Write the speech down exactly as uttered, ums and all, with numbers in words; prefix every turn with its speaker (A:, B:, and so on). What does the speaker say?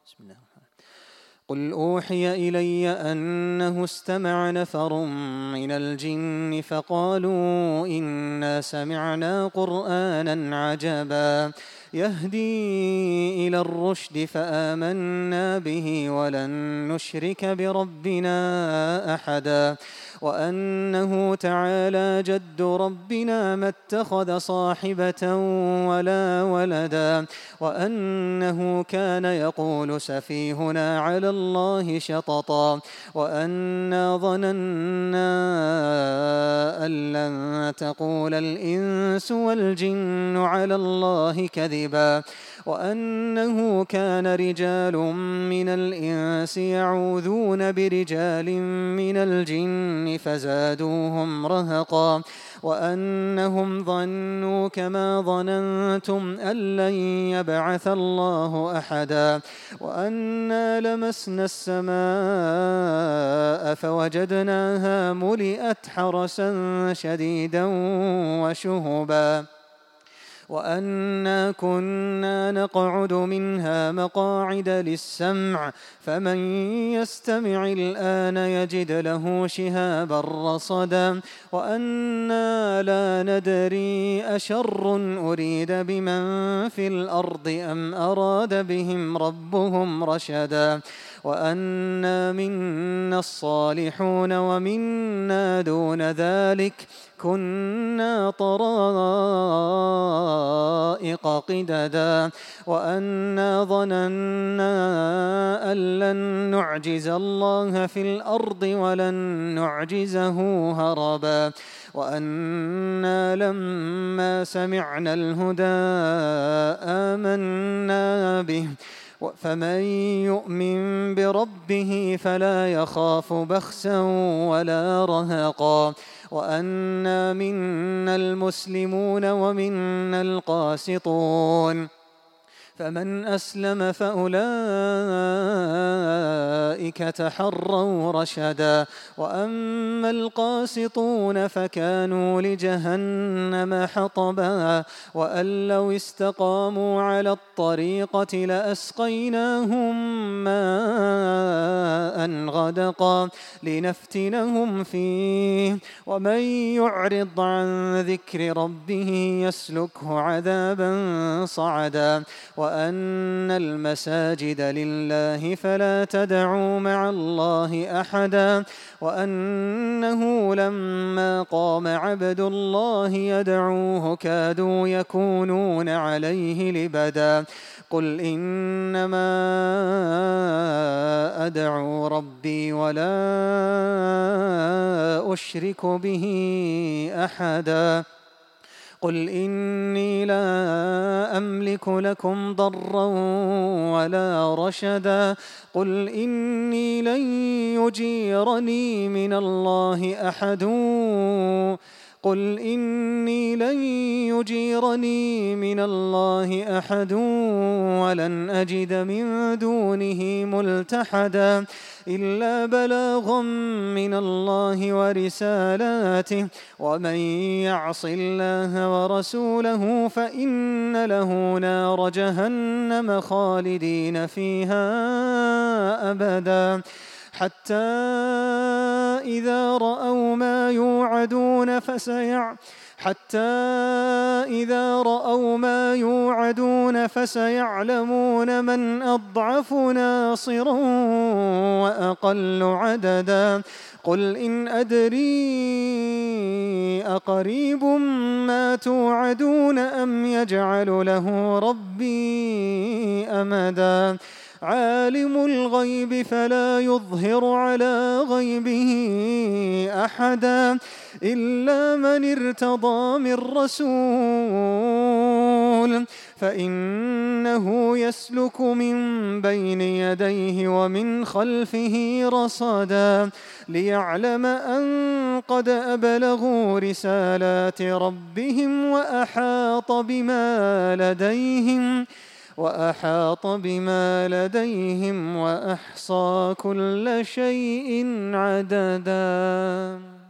A: بسم الله الرحمن الرحيم. قل أوحي إلي أنه استمع نفر من الجن فقالوا إنا سمعنا قرآنا عجبا يهدي إلى الرشد فآمنا به ولن نشرك بربنا أحدا وأنه تعالى جد ربنا ما اتخذ صاحبة ولا ولدا وأنه كان يقول سفيهنا على الله شططا وأنا ظننا أن لن تقول الإنس والجن على الله كذبا وأنه كان رجال من الإنس يعوذون برجال من الجن فزادوهم رهقا وأنهم ظنوا كما ظننتم أن لن يبعث الله أحدا وأنا لمسنا السماء فوجدناها ملئت حرسا شديدا وشهبا وأنا كنا نقعد منها مقاعد للسمع فمن يستمع الآن يجد له شهابا رصدا وأنا لا ندري أشر أريد بمن في الأرض أم أراد بهم ربهم رشدا وأنا منا الصالحون ومنا دون ذلك كنا طرائق قددا وأنا ظننا أن لن نعجز الله في الأرض ولن نعجزه هربا وأنا لما سمعنا الهدى آمنا به فمن يؤمن بربه فلا يخاف بخسا ولا رهقا وأنا منا المسلمون ومنا القاسطون فمن أسلم فأولئك تحروا رشدا وأما القاسطون فكانوا لجهنم حطبا وأن لو استقاموا على الطريقة لأسقيناهم ماء غدقا لنفتنهم فيه ومن يعرض عن ذكر ربه يسلكه عذابا صعدا وأن المساجد لله فلا تدعوا مع الله أحدا وأنه لما قام عبد الله يدعوه كادوا يكونون عليه لبدا قل إنما أدعو ربي ولا أشرك به أحدا قل إني لا أملك لكم ضرا ولا رشدا قل إني لن يجيرني من الله أحد قل إني لن يجيرني من الله أحد ولن أجد من دونه ملتحدا إلا بلاغا من الله ورسالاته ومن يعص الله ورسوله فإن له نار جهنم خالدين فيها أبدا حتى إذا رأوا ما يوعدون فسيع حتى إذا رأوا ما يوعدون فسيعلمون من أضعف ناصرا وأقل عددا قل إن أدري أقريب ما توعدون أم يجعل له ربي أمدا عالم الغيب فلا يظهر على غيبه أحدا إلا من ارتضى من رسول فإنه يسلك من بين يديه ومن خلفه رصدا ليعلم أن قد أبلغوا رسالات ربهم وأحاط بما لديهم وأحاط بما لديهم وأحصى كل شيء عددا.